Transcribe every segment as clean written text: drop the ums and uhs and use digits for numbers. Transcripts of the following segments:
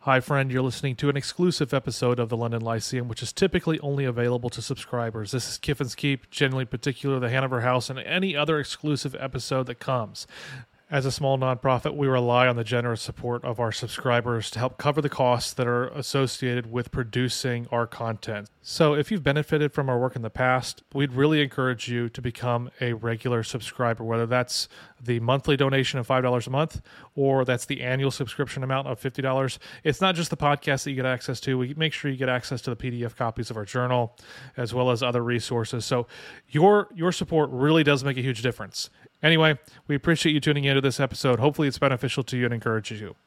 Hi, friend. You're listening to an exclusive episode of the London Lyceum, which is typically only available to subscribers. This is Kiffin's Keep, generally particular the Hanover House, and any other exclusive episode that comes. As a small nonprofit, we rely on the generous support of our subscribers to help cover the costs that are associated with producing our content. So if you've benefited from our work in the past, we'd really encourage you to become a regular subscriber, whether that's the monthly donation of $5 a month or that's the annual subscription amount of $50. It's not just the podcast that you get access to. We make sure you get access to the PDF copies of our journal as well as other resources. So your support really does make a huge difference. Anyway, we appreciate you tuning into this episode. Hopefully it's beneficial to you and encourages you.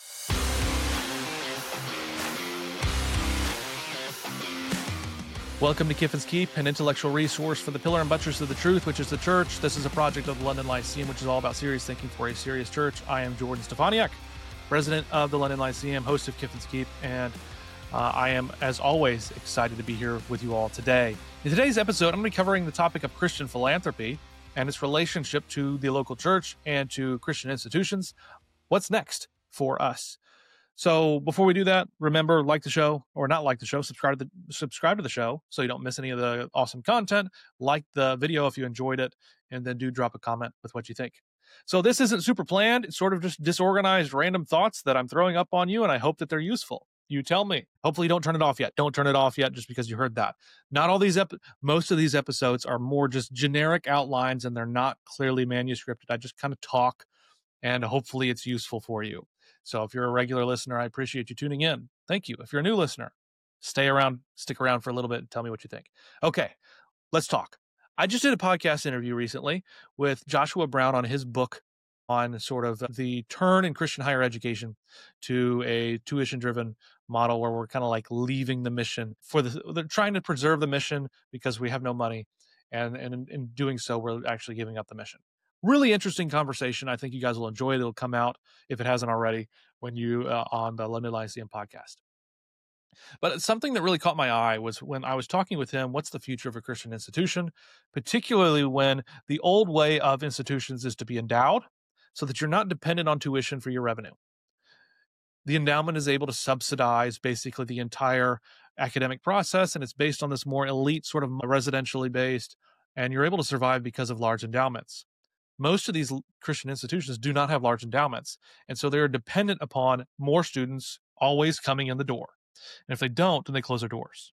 Welcome to Kiffin's Keep, an intellectual resource for the pillar and buttress of the truth, which is the church. This is a project of the London Lyceum, which is all about serious thinking for a serious church. I am Jordan Stefaniak, president of the London Lyceum, host of Kiffin's Keep, and I am, as always, excited to be here with you all today. In today's episode, I'm going to be covering the topic of Christian philanthropy and its relationship to the local church and to Christian institutions. What's next for us? So before we do that, remember, like the show, or not like the show, subscribe to the show so you don't miss any of the awesome content. Like the video if you enjoyed it, and then do drop a comment with what you think. So this isn't super planned. It's sort of just disorganized, random thoughts that I'm throwing up on you, and I hope that they're useful. You tell me. Hopefully don't turn it off yet. Don't turn it off yet just because you heard that. Not all these most of these episodes are more just generic outlines, and they're not clearly manuscripted. I just kind of talk, and hopefully it's useful for you. So if you're a regular listener, I appreciate you tuning in. Thank you. If you're a new listener, stick around for a little bit and tell me what you think. Okay, let's talk. I just did a podcast interview recently with Joshua Brown on his book on sort of the turn in Christian higher education to a tuition-driven model where we're kind of like leaving the mission they're trying to preserve the mission because we have no money. And in doing so, we're actually giving up the mission. Really interesting conversation. I think you guys will enjoy it. It'll come out, if it hasn't already, when you on the London Lyceum podcast. But something that really caught my eye was when I was talking with him, what's the future of a Christian institution, particularly when the old way of institutions is to be endowed so that you're not dependent on tuition for your revenue. The endowment is able to subsidize basically the entire academic process, and it's based on this more elite sort of residentially based, and you're able to survive because of large endowments. Most of these Christian institutions do not have large endowments, and so they're dependent upon more students always coming in the door. And if they don't, then they close their doors.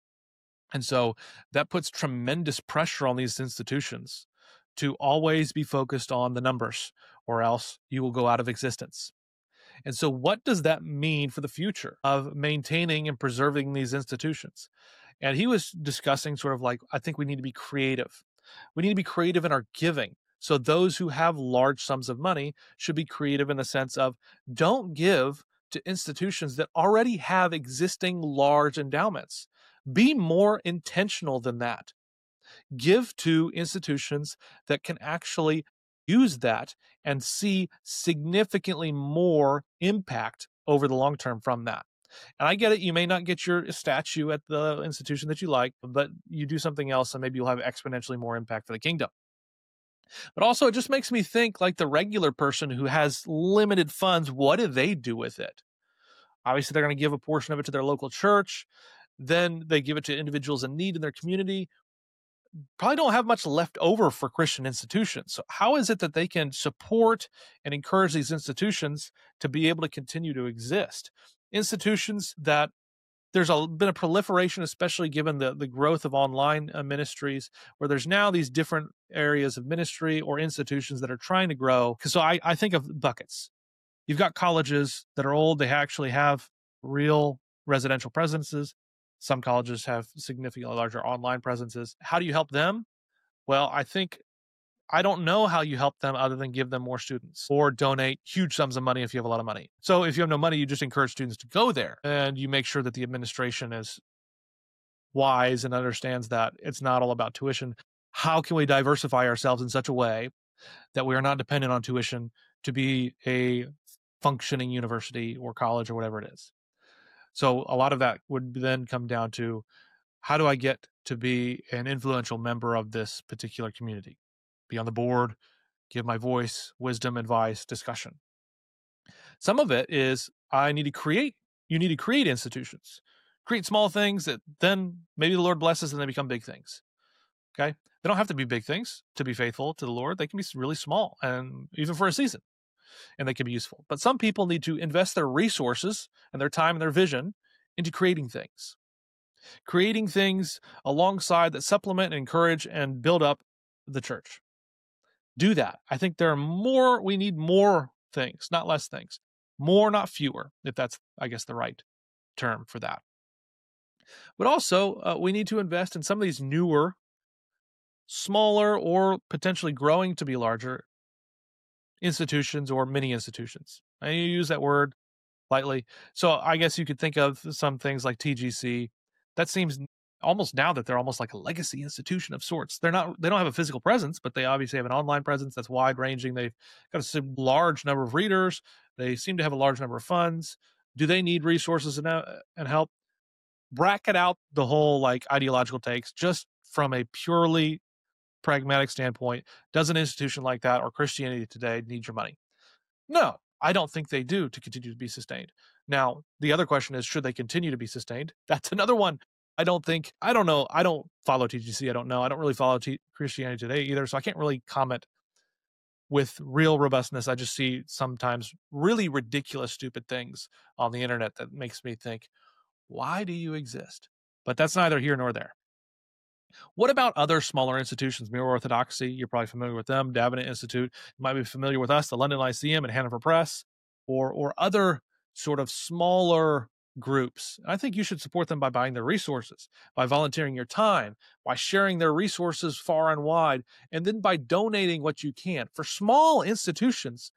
And so that puts tremendous pressure on these institutions to always be focused on the numbers, or else you will go out of existence. And so what does that mean for the future of maintaining and preserving these institutions? And he was discussing sort of like, I think we need to be creative. We need to be creative in our giving. So those who have large sums of money should be creative in the sense of don't give to institutions that already have existing large endowments. Be more intentional than that. Give to institutions that can actually use that and see significantly more impact over the long term from that. And I get it. You may not get your statue at the institution that you like, but you do something else and maybe you'll have exponentially more impact for the kingdom. But also it just makes me think like the regular person who has limited funds, what do they do with it? Obviously, they're going to give a portion of it to their local church. Then they give it to individuals in need in their community. Probably don't have much left over for Christian institutions. So how is it that they can support and encourage these institutions to be able to continue to exist? Institutions that there's been a proliferation, especially given the growth of online ministries, where there's now these different areas of ministry or institutions that are trying to grow. So I think of buckets. You've got colleges that are old. They actually have real residential presences. Some colleges have significantly larger online presences. How do you help them? Well, I don't know how you help them other than give them more students or donate huge sums of money if you have a lot of money. So if you have no money, you just encourage students to go there and you make sure that the administration is wise and understands that it's not all about tuition. How can we diversify ourselves in such a way that we are not dependent on tuition to be a functioning university or college or whatever it is? So a lot of that would then come down to, how do I get to be an influential member of this particular community? Be on the board, give my voice, wisdom, advice, discussion. Some of it is I need to create You need to create institutions, create small things that then maybe the Lord blesses and they become big things. Okay. They don't have to be big things to be faithful to the Lord. They can be really small and even for a season, and they can be useful. But some people need to invest their resources and their time and their vision into creating things alongside that supplement and encourage and build up the church. Do that. I think we need more things, not less things. More, not fewer, if that's, I guess, the right term for that. But also, we need to invest in some of these newer, smaller, or potentially growing to be larger institutions or mini institutions. I use that word lightly. So I guess you could think of some things like TGC. That seems almost now that they're almost like a legacy institution of sorts. They don't have a physical presence, but they obviously have an online presence that's wide ranging. They've got a large number of readers. They seem to have a large number of funds. Do they need resources and help? Bracket out the whole like ideological takes just from a purely pragmatic standpoint. Does an institution like that or Christianity today need your money? No, I don't think they do to continue to be sustained. Now, the other question is, should they continue to be sustained? That's another one. I don't know. I don't follow TGC. I don't know. I don't really follow Christianity Today either. So I can't really comment with real robustness. I just see sometimes really ridiculous, stupid things on the internet that makes me think, why do you exist? But that's neither here nor there. What about other smaller institutions? Mere Orthodoxy, you're probably familiar with them. Davenant Institute, you might be familiar with us, the London Lyceum and Hanover Press, or other sort of smaller groups. I think you should support them by buying their resources, by volunteering your time, by sharing their resources far and wide, and then by donating what you can. For small institutions,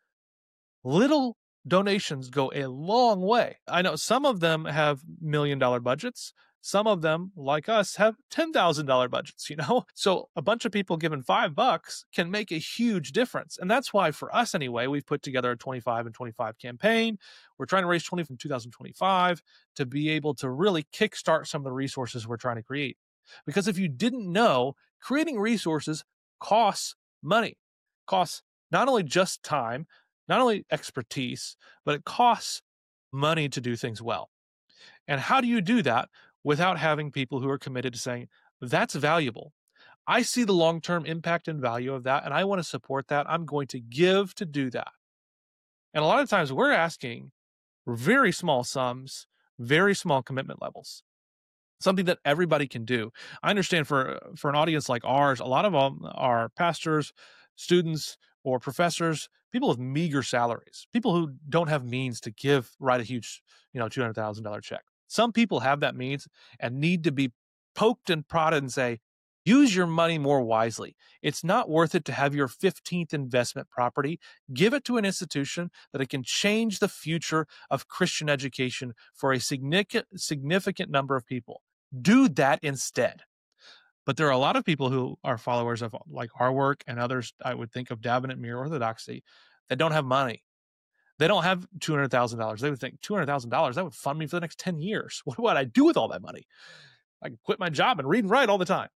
little donations go a long way. I know some of them have $1 million budgets. Some of them, like us, have $10,000 budgets, So a bunch of people giving $5 can make a huge difference. And that's why for us anyway, we've put together a 25 and 25 campaign. We're trying to raise 20 from 2025 to be able to really kickstart some of the resources we're trying to create. Because if you didn't know, creating resources costs money, costs not only just time, not only expertise, but it costs money to do things well. And how do you do that without having people who are committed to saying, that's valuable. I see the long-term impact and value of that, and I want to support that. I'm going to give to do that. And a lot of times we're asking very small sums, very small commitment levels, something that everybody can do. I understand for an audience like ours, a lot of them are pastors, students, or professors, people with meager salaries, people who don't have means to write a huge, $200,000 check. Some people have that means and need to be poked and prodded and say, use your money more wisely. It's not worth it to have your 15th investment property. Give it to an institution that it can change the future of Christian education for a significant number of people. Do that instead. But there are a lot of people who are followers of like our work and others, I would think of Davenant, Mere Orthodoxy, that don't have money. They don't have $200,000. They would think $200,000, that would fund me for the next 10 years. What would I do with all that money? I can quit my job and read and write all the time.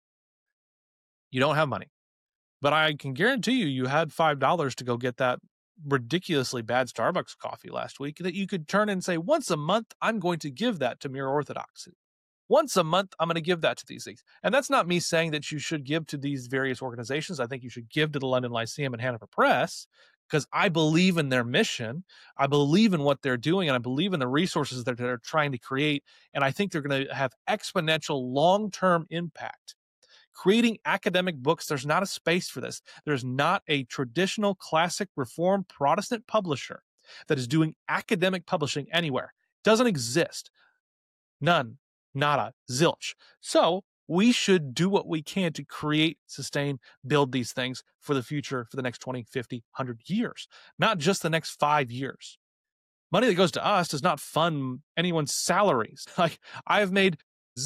You don't have money. But I can guarantee you had $5 to go get that ridiculously bad Starbucks coffee last week that you could turn and say, once a month, I'm going to give that to Mere Orthodoxy. Once a month, I'm going to give that to these things. And that's not me saying that you should give to these various organizations. I think you should give to the London Lyceum and Hanover Press because I believe in their mission. I believe in what they're doing, and I believe in the resources that they're trying to create. And I think they're going to have exponential long-term impact. Creating academic books, there's not a space for this. There's not a traditional classic Reformed Protestant publisher that is doing academic publishing anywhere. It doesn't exist. None. Nada. Zilch. So we should do what we can to create, sustain, build these things for the future, for the next 20, 50, 100 years, not just the next 5 years. Money that goes to us does not fund anyone's salaries. Like, I have made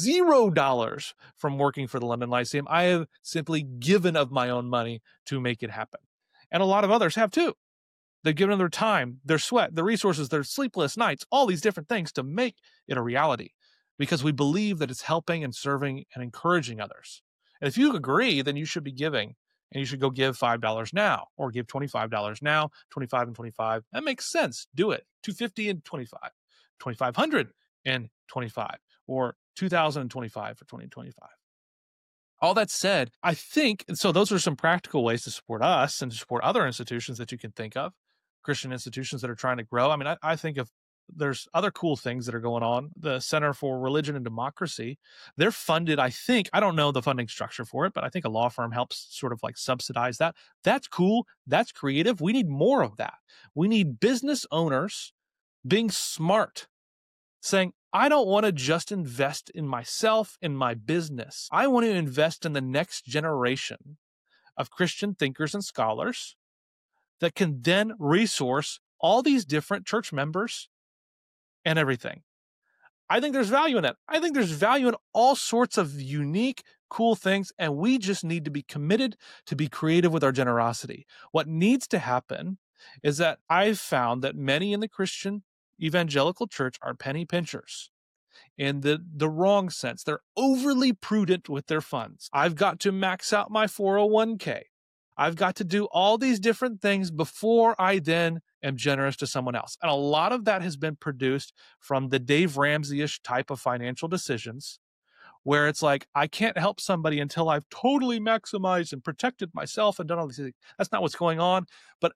$0 from working for the London Lyceum. I have simply given of my own money to make it happen. And a lot of others have too. They've given of their time, their sweat, their resources, their sleepless nights, all these different things to make it a reality because we believe that it's helping and serving and encouraging others. And if you agree, then you should be giving, and you should go give $5 now or give $25 now, 25 and 25. That makes sense. Do it. $250 and 25. 2,525 or 2,025 for 2025. All that said, I think, so those are some practical ways to support us and to support other institutions that you can think of, Christian institutions that are trying to grow. I mean, I think of there's other cool things that are going on. The Center for Religion and Democracy, they're funded, I think, I don't know the funding structure for it, but I think a law firm helps sort of like subsidize that. That's cool. That's creative. We need more of that. We need business owners being smart, saying, I don't want to just invest in myself, in my business. I want to invest in the next generation of Christian thinkers and scholars that can then resource all these different church members and everything. I think there's value in that. I think there's value in all sorts of unique, cool things, and we just need to be committed to be creative with our generosity. What needs to happen is that I've found that many in the Christian evangelical church are penny pinchers in the wrong sense. They're overly prudent with their funds. I've got to max out my 401k. I've got to do all these different things before I then am generous to someone else. And a lot of that has been produced from the Dave Ramsey-ish type of financial decisions, where it's like, I can't help somebody until I've totally maximized and protected myself and done all these things. That's not what's going on. But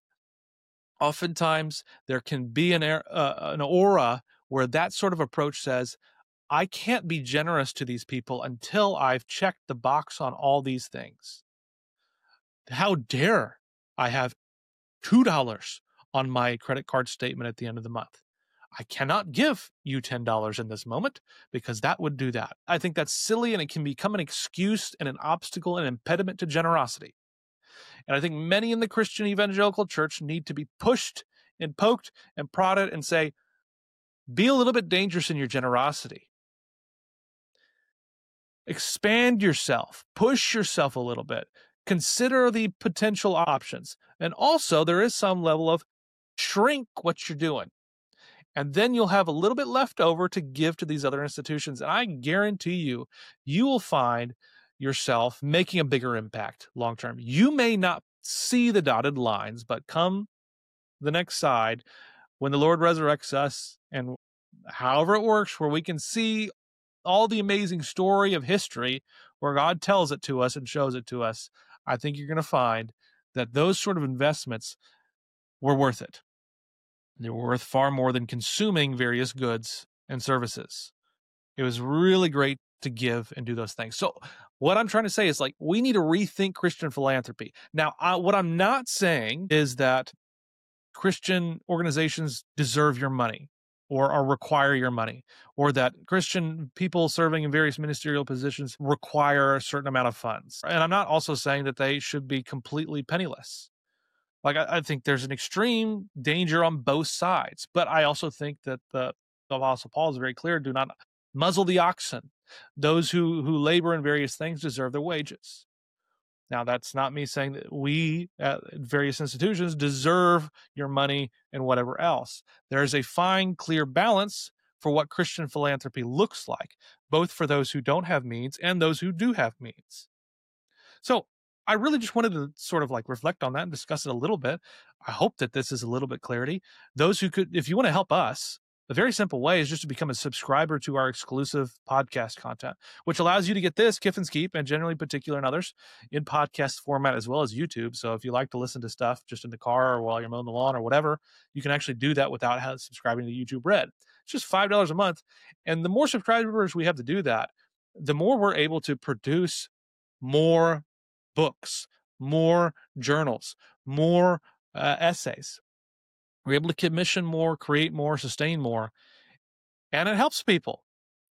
oftentimes there can be an aura where that sort of approach says, I can't be generous to these people until I've checked the box on all these things. How dare I have $2 on my credit card statement at the end of the month? I cannot give you $10 in this moment because that would do that. I think that's silly, and it can become an excuse and an obstacle and impediment to generosity. And I think many in the Christian evangelical church need to be pushed and poked and prodded and say, be a little bit dangerous in your generosity. Expand yourself, push yourself a little bit, consider the potential options. And also, there is some level of shrink what you're doing. And then you'll have a little bit left over to give to these other institutions. And I guarantee you, you will find yourself making a bigger impact long term. You may not see the dotted lines, but come the next side, when the Lord resurrects us, and however it works, where we can see all the amazing story of history where God tells it to us and shows it to us, I think you're going to find that those sort of investments were worth it. They were worth far more than consuming various goods and services. It was really great to give and do those things. So what I'm trying to say is, like, we need to rethink Christian philanthropy. Now, what I'm not saying is that Christian organizations deserve your money or require your money, or that Christian people serving in various ministerial positions require a certain amount of funds. And I'm not also saying that they should be completely penniless. Like, I think there's an extreme danger on both sides, but I also think that the Apostle Paul is very clear: do not muzzle the oxen. Those who labor in various things deserve their wages. Now, that's not me saying that we at various institutions deserve your money and whatever else. There is a fine, clear balance for what Christian philanthropy looks like, both for those who don't have means and those who do have means. So I really just wanted to sort of like reflect on that and discuss it a little bit. I hope that this is a little bit clarity. Those who could, if you want to help us, the very simple way is just to become a subscriber to our exclusive podcast content, which allows you to get this, Kiffin's Keep, and Generally Particular and others in podcast format, as well as YouTube. So if you like to listen to stuff just in the car or while you're mowing the lawn or whatever, you can actually do that without subscribing to YouTube Red. It's just $5 a month. And the more subscribers we have to do that, the more we're able to produce more books, more journals, more essays. We're able to commission more, create more, sustain more, and it helps people.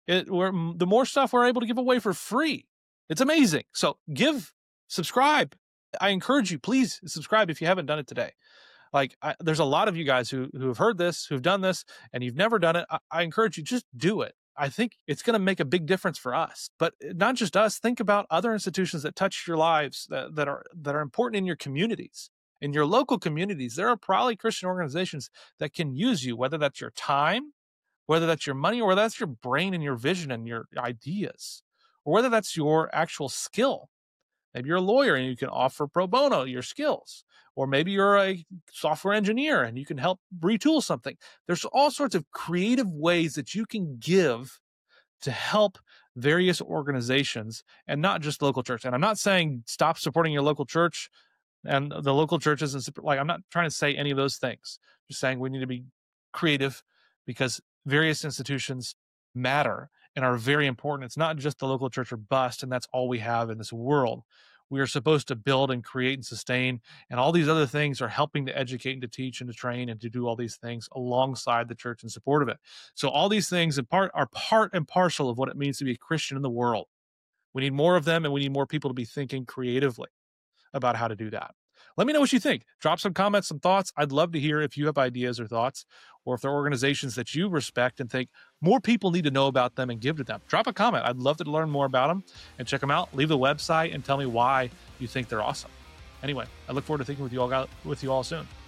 The more stuff we're able to give away for free, it's amazing. So subscribe. I encourage you, please subscribe if you haven't done it today. Like, there's a lot of you guys who have heard this, who've done this, and you've never done it. I encourage you, just do it. I think it's going to make a big difference for us, but not just us. Think about other institutions that touch your lives, that are important in your communities. In your local communities, there are probably Christian organizations that can use you, whether that's your time, whether that's your money, or whether that's your brain and your vision and your ideas, or whether that's your actual skill. Maybe you're a lawyer and you can offer pro bono your skills. Or maybe you're a software engineer and you can help retool something. There's all sorts of creative ways that you can give to help various organizations and not just local church. And I'm not saying stop supporting your local church and the local churches. And like, I'm not trying to say any of those things. I'm just saying we need to be creative because various institutions matter and are very important. It's not just the local church or bust, and that's all we have in this world. We are supposed to build and create and sustain, and all these other things are helping to educate and to teach and to train and to do all these things alongside the church in support of it. So all these things are part and parcel of what it means to be a Christian in the world. We need more of them, and we need more people to be thinking creatively about how to do that. Let me know what you think. Drop some comments, some thoughts. I'd love to hear if you have ideas or thoughts, or if there are organizations that you respect and think more people need to know about them and give to them. Drop a comment. I'd love to learn more about them and check them out. Leave the website and tell me why you think they're awesome. Anyway, I look forward to thinking with you all soon.